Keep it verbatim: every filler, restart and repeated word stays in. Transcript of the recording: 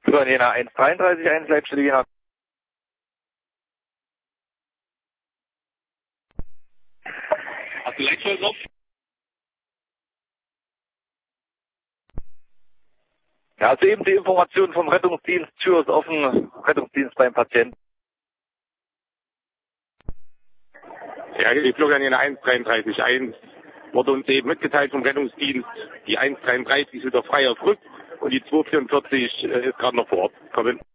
Florian Jena eins dreiunddreißig, eins Leitstelle Jena. Hast du Leitstelle drauf? Ja, also eben die Information vom Rettungsdienst, Tür ist offen, Rettungsdienst beim Patienten. Ja, die Florian Jena eins dreiunddreißig eins wurde uns eben mitgeteilt vom Rettungsdienst. Die eins dreiunddreißig ist wieder frei auf Rück und die zwei vierundvierzig ist gerade noch vor Ort. Komm hin.